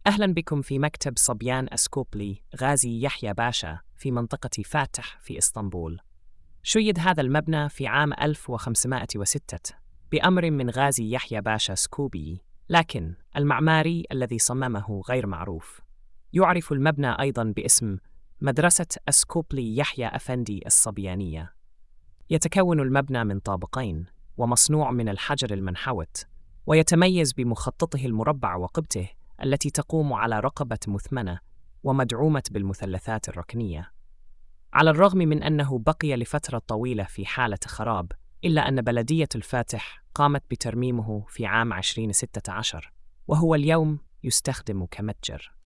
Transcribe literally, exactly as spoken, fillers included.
أهلا بكم في مكتب صبيان أسكوبلي غازي يحيى باشا في منطقة فاتح في إسطنبول. شيد هذا المبنى في عام ألف وخمسمائة وستة بأمر من غازي يحيى باشا سكوبي، لكن المعماري الذي صممه غير معروف. يعرف المبنى أيضاً باسم مدرسة أسكوبلي يحيى أفندي الصبيانية. يتكون المبنى من طابقين ومصنوع من الحجر المنحوت، ويتميز بمخططه المربع وقبته التي تقوم على رقبة مثمنة ومدعومة بالمثلثات الركنية. على الرغم من أنه بقي لفترة طويلة في حالة خراب، إلا أن بلدية الفاتح قامت بترميمه في عام ألفين وستة عشر، وهو اليوم يستخدم كمتجر.